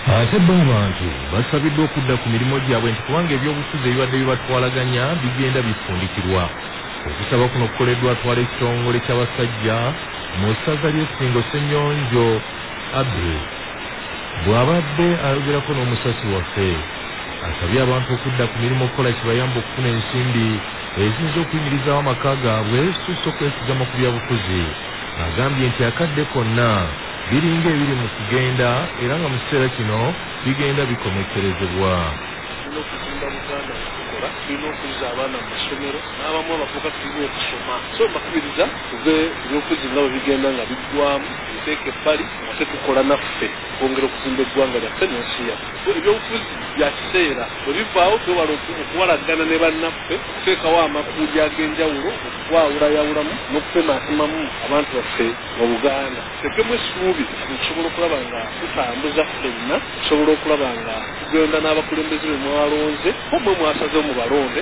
Ate bo abantu basabiddwa okudda ku mirimu gyabwe nti kubanga ebyobufuzi ebibadde bibatwalaganya bigenda bifundikirwa. Okusaba kuno kukoleddwa atwala ekitongole ky'abasajja mu ssaza ly'Essingo Ssenyonjo Abre bw'abadde ayogerako n'omusasi waffe. Asabye abantu okudda ku mirimu okukola kibayamba okufuna ensimbi eziyinza okuyimirizaawo amaka gaabwe susse okwesigama ku byabufuzi. Agambye nti akadde konna biringa ebiri mu kugenda era nga mu kiseera kino bigenda bikomekkerezebwa. N'okuzimba Buganda okukola tulina okuzza abaana mu masomero n'abamu abavubuka tulina okusoma so mbakubiriza tuve ebyobufuzi nga bwe bigenda nga biggwamu biteeke ebbali ate tukola naffe okwongera okuzimba eggwanga lyaffe n'ensi yaffe. Ebyobufuzi bya kiseera bwe bivaawo twewala okuwalagana ne bannaffe okuteekawo amakuuli ag'enjawulo okutwawulayawulamu n'okutemaatemamu abantu baffe mu Buganda. Tekemu essuubi okusobola okulaba nga tutambuza ffenna okusobola okulaba nga tugenda n'abakulembeze be mwalonze omwe mwasazeho mu balonde.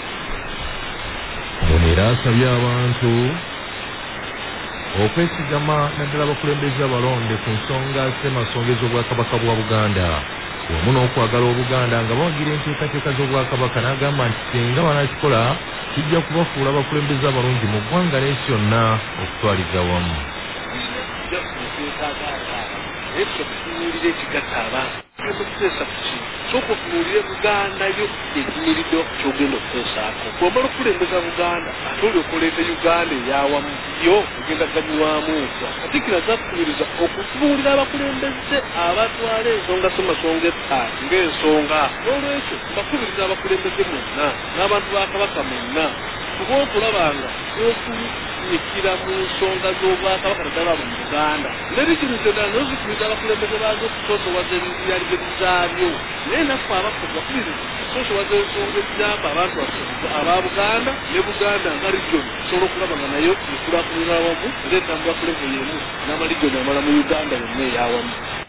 Ono era asabye abantu okwesigama naddala abakulembeze abalonde ku nsonga ssemasonga ez'Obwakabaka bwa Buganda wamu n'okwagala Obuganda nga bawagira enteekateeka z'Obwakabaka. N'agamba nti singa banakikola kijja kubafuula abakulembeze abalungi mu ggwanga n'ensi yonna okutwaliza wamu. Tutunuulire ekigatta abantu tugenda okuteesa ku ki sooka otunuulire Buganda yo enyimiriddewo ku kyogenda okuteesaako. Bw'omala okulembeza Buganda ate olyoka oleeta Uganda eyawamu yo ogenda ganywamu otya. Katikkiro azatukubiriza okutunuulira abakulembeze abatwala ensonga ssemasonga ettaati ng'ensonga. N'olwekyo mbakubiriza abakulembeze mwonna n'abantu ba Kabaka mwonna kuba okulaba nga okunyikira mu nsonga z'Obwakabaka naddala mu Buganda n'ebikiriza ddala nazo zikubiriza abakulembeze baazo okusoosowaza ebyalize zaabyo. Naye naffe abaffe bakubiriza okusoosowaza ensonga eziyamba abantu baffe aba Buganda ne Buganda nga region tusobola okulaba nga nayo ekulaakulira awamu era etambula kuleve y'emu n'amaregioni amala mu Uganda yonna ey'awamu.